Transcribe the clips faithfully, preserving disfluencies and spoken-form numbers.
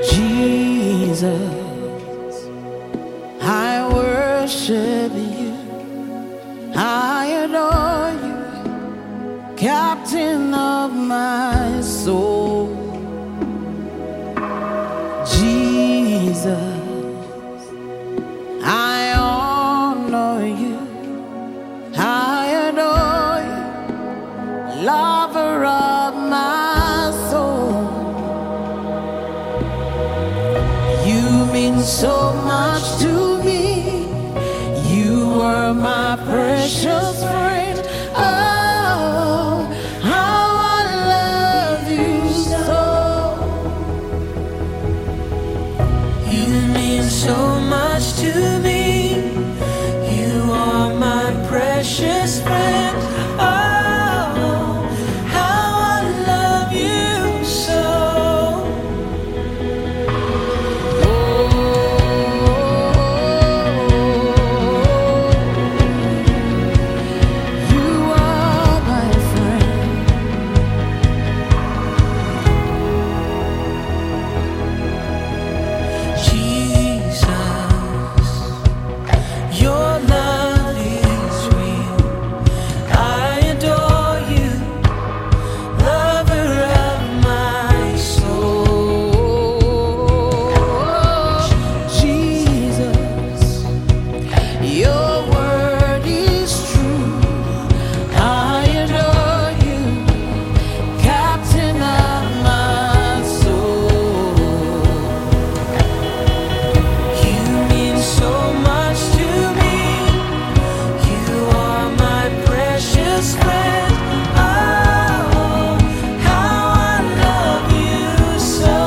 Jesus, I worship you, I adore you, Captain of my soul. Jesus, I honor you, I adore you, lover of my soul. You mean so much to me, you were my precious friend. Oh, how I love you so. You mean so much to me, you are my precious friend. Oh, how I love you so. You are my friend. Jesus, your love is real. I adore you, lover of my soul. Jesus, your word is true. I adore you, Captain of my soul. You mean so much to me, you are my precious friend. Oh, how I love you so.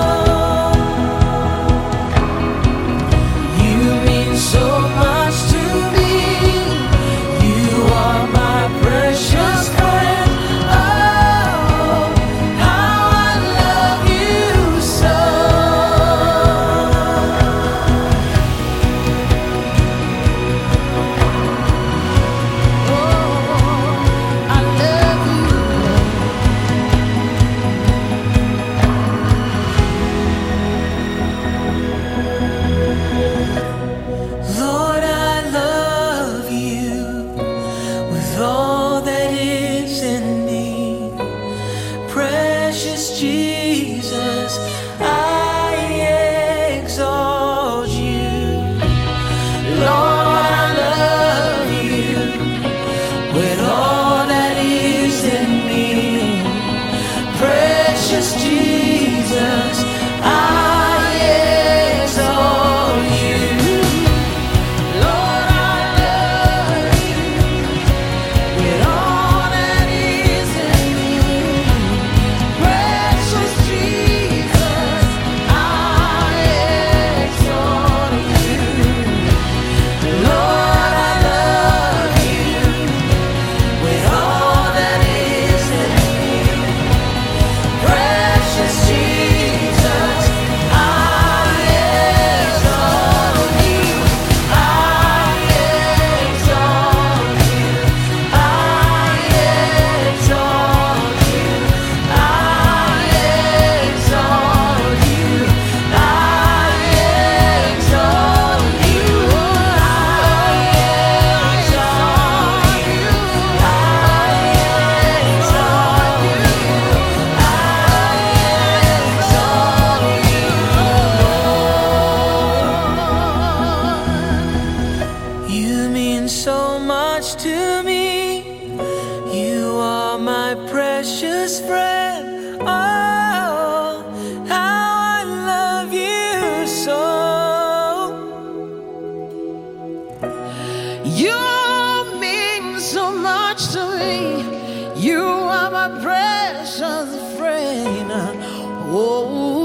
You mean so much to me. You are my precious friend. Oh, how I love you so. Oh, I love you. Lord, I love you with all that is in me. Precious Jesus, I exalt you. Lord, I love you with all that is in me. Precious Jesus, I exalt you. Lord, I love you with all that is in me. Precious Jesus, I exalt you. Lord, I love you with all that is in me. Precious Jesus, I exalt you. I exalt you. I exalt you. I exalt you. I exalt you. You mean so much to me, you are my precious friend. Oh, how I love you so. You mean so much to me. You are my precious friend. Oh.